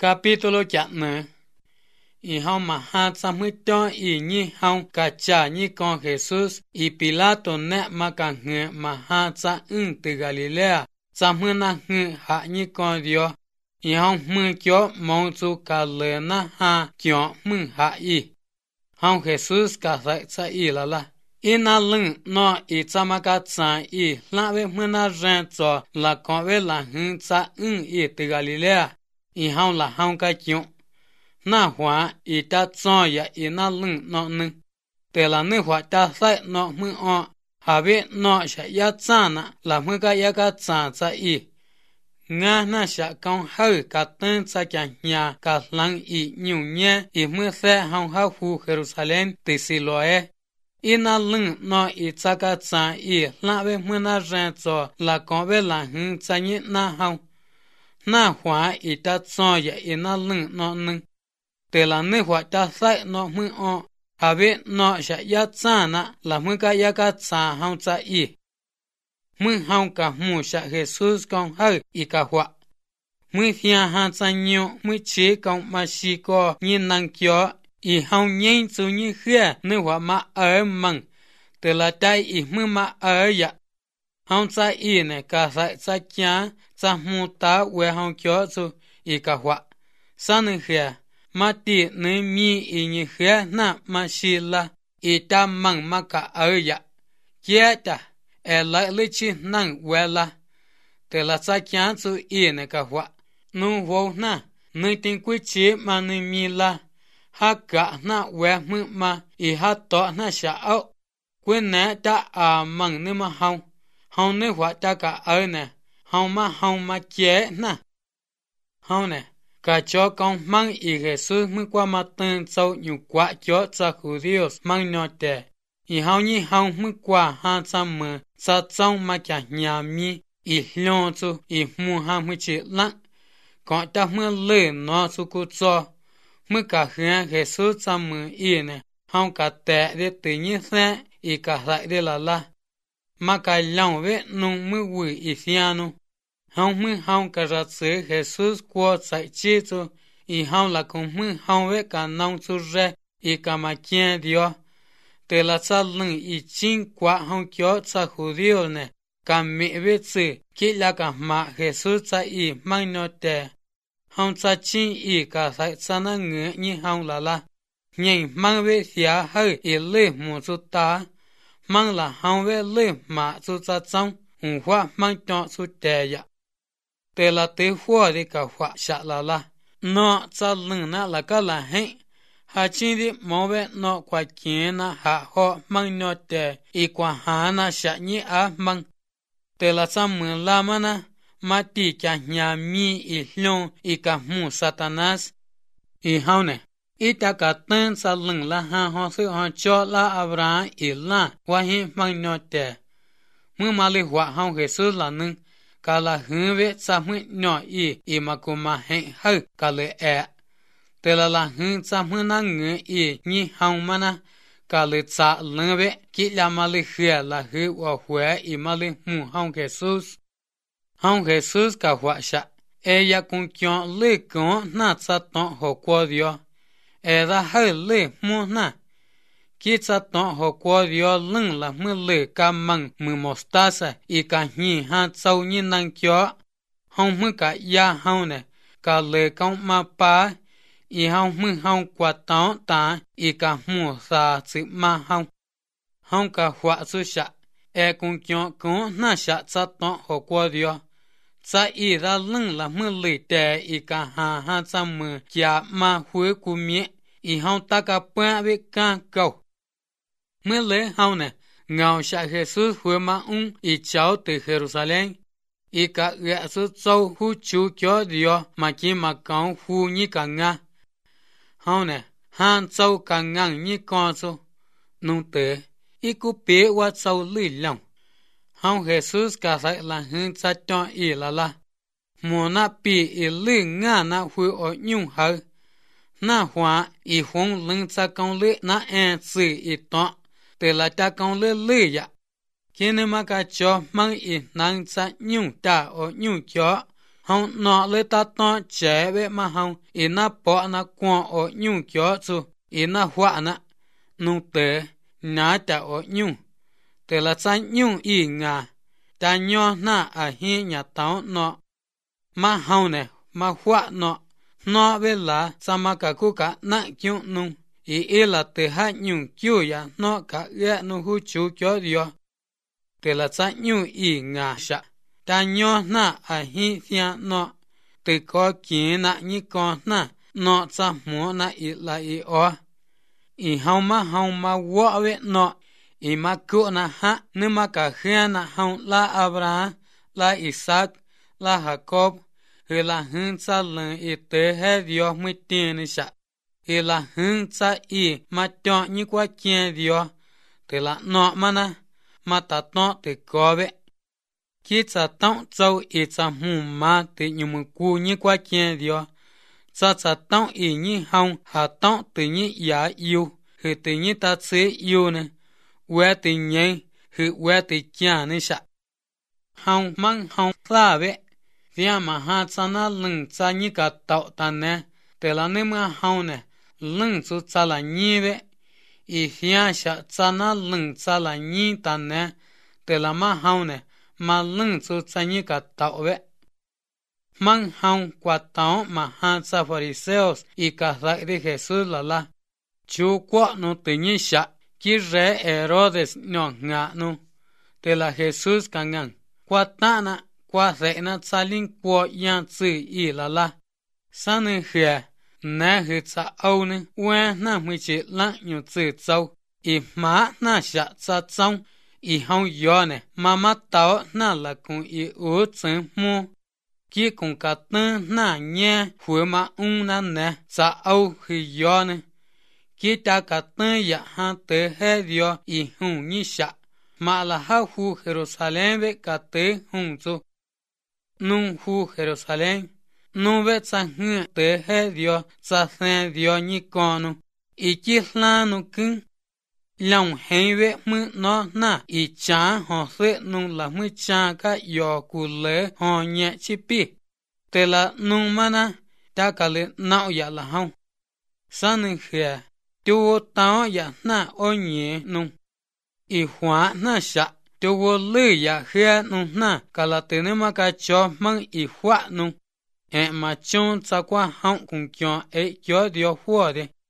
Capítulo chapter. Y hong mahat samhito y ni hong cacha ni con Jesús y Pilato ne makange mahat sa de Galilea samhna ha ni con Dios y hong mu kyo mong su kalena ha kyo mu ha y hong Jesús ka sa y la ina lưng no y chamaka tsa y la ve mna ren cho la con ve la hun sa y de Galilea y hong la hong ka kyo na hoa y ta cho ya y na lưng no nưng te la ne hoa ta sai no mu o ha ve no sha ya tsa na la mu ka ya ka tsa sa y nga na sha con hau ka ten sa kya nya ka lang y nyu nye y mu se hong ha hu Jerusalem te Siloe y na lưng no y tsa ka tsa y la ve mu na ren cho la con ve la hun tsa ni na hong na hoa y ta cho ya y na lưng no nưng te la ne hoa ta sai no mu o ha ve no sha ya tsa na la mu ka ya ka tsa hong tsa y mu hong ka mu sha Jesus con hau y ka hoa mu thia han tsa nyo mu che con ma shi ko ni nang kyo y hong nyen su ni khia ne hoa ma mang te la tai y mu ma ya hong tsa y ne ka sai tsa kya tsa mu ta we hong kyo su y ka hoa sa ne khia ma ti ne mi y ni khia na ma shi la y ta mang ma ka ya kia ta e la le chi nang we la te la sa kya su y ne ka hoa nu wo na ne tin ku chi ma ne mi la ha ka na we mu ma y ha to na sha au ku ne ta mang ne ma hong ne hoa ta ka ne hong ma kia na hong ne cả cho con mang y Jesús mới qua mặt tên sau nhiều quá cho cha judíos mang nhọ tệ y hao như hao mới qua ha cha mờ cha trong mà cả nhà mi y lon chu y mu ha mới chỉ lặng còn ta mới lệ nó chu cô cho mới cả hướng Jesús cha mờ y này hao cả tệ để tự nhiên thế y cả lại để là mà cả lòng vết nung mới quỷ y fiano hong mu hong ka ra tse Jesus kwa sai chi chu y hong la kong mu hong ve ka nong chu re y ka ma kien dio te la cha lung y chin kwa hong kyo cha judío ne ka mi ve tse ki la ka ma Jesus cha y mang no te hong cha chin y ka sai cha na nge ni hong la nyen mang ve sia hai y le mu chu ta mang la hong ve le ma chu cha chong hu hwa mang to chu te ya te la te hua de ka hua sha la no cha lưng na la ka la he ha chi di mo ve no kwa kien na ha ho mang no te y kwa ha na sha ni a mang te la cha mu la ma na ma ti kya nya mi y hlon y ka mu Satanas y haune y ta ka ten sa lưng la ha ho su ho cho la Abraham y la wa hi mang no te mu ma le hua ha Jesus la nung cả là hướng về sa mươi nhỏ y mà cũng mà hẹn hơi cả lệ thế là hướng sa mươi năng ngữ y như hồng mà na cả lệ sa lưng về kỹ là mà lệ khía là hư và huế y mà lệ mu hồng Jesus cả hóa sa ya cũng chọn lệ con na sa tông hồ qua dio ra hơi lệ mu na khi cha tông hồ qua dio lưng là mưa lệ ca măng mưa mostasa y cả nhị ha châu như năng chó hông mưa cả ya hông nè cả lệ công ma pa y hông mưa hông qua tao ta y cả mùa sa sự ma hông cả hóa su sa cũng chọn cũng na sa cha tông hồ qua dio cha y ra lưng là mưa lệ tè y cả ha cha mưa kia ma huế cu mía y hông ta cả pa với ca cầu mới lễ hao nè ngào sa Jesus huế ma y cháu từ Jerusalem y cả gã số châu hu chú cho dio mà chỉ mà cao hu như cả nga hao nè han châu cả ngang như con số nung tế y cú bé qua châu lưỡi lòng hao Jesus cả sai là hướng cha cho y la mùa na pi y lưỡi nga na hu ở nhung hở na hoa y hong lưng cha con lưỡi na sự y to te la ta con le ya kene ma ka cho mang y nang cha nhung ta o nhung cho hông nọ lê ta to trẻ bế mà hông, ý na bỏ na quan ở nhung chó chú, ý na họa na, nung tế, ná ta ở nhung. Tế là cha nhung ý ngà, ta nhó na à hi nhà táo nọ. Mà hông nè, mà họa nọ bế là cha mà cả cụ cả nạ kiêu nung, ý là tế hạ nhung kiêu ya nọ cả ghé nung hú chú chó diyo. Tế là cha nhung ý ngà sạ. Ta nhó na à hi thia nọ, từ có kiến nạ như con na, nọ cha múa na ý là ý ó. Ý hông mà võ vết nọ, ý mà cụ na hạ, nếu mà cả khía na hông là Abraham, là Isaac, là Jacob, hư là hương cha lần ý tế hết diyo mới tiền nè sạ. Hư là hương cha ý mà chọn như qua kiến diyo, thì là nọ mà na, mà ta tọ thì có vết. Khi cha tông châu ý cha mù mà thì như một cụ như qua kiến diyo, cha tông ý như hông hạ tông từ như giá yêu, hư từ như ta chế yêu nè, quê từ nhé, hư quê từ cha nè sạ. Hông măng hông la vế, vì mà hạ cha na lưng cha như cả tạo ta nè, để là nếu mà hông nè, lưng chú cha là nhé vế, ý phía sạ cha na lưng cha là nhé ta nè, để là mà hông nè, mà lưng chú cha như cả tạo vế. Măng hông quả tạo mà hạ cha Phariseos ý cả lại đi Jesus là chú quả nó tự nhiên sạ, khi rẽ Herodes nhỏ ngạ nó, để là Jesus càng ngăn, quả ta na, quả rẽ na cha linh quả yang chữ ý là, sa nè khỏe, nè hư cha âu nè, uê na mới chỉ lặng nhiều chữ châu, ý má na sạ cha trong, ý hông gió nè, mà mắt táo na là cùng ý ủ chân mô. Khi cùng cả tên na nhé, hùi mà na nè, cha âu hư gió nè. Khi ta cả tên ya hàn tế hết diyo ý hùng như sạ, mà là hạ hù Jerusalem về cả tế hùng chú. Nung hù Jerusalem, nung về cha ngựa tế hết diyo, cha thèn diyo như con nung, ý chí la nung cưng. Lòng hẹn về mư nó na, ý chá họ sẽ nung là mư chá cả yò cụ lễ họ nhẹ chí bì. Tế là nung mà na, ta cả lệ nạo ya là hông. Sa nâng khỏe, tiêu vô táo ya na ô nhé nung. Ý hóa na sạ, tiêu vô lư ya khẽ nung na, cả là tế nên mà cả cho măng ý hóa nung. Mà chôn cha qua hông cùng cho ấy cho điều hóa đi.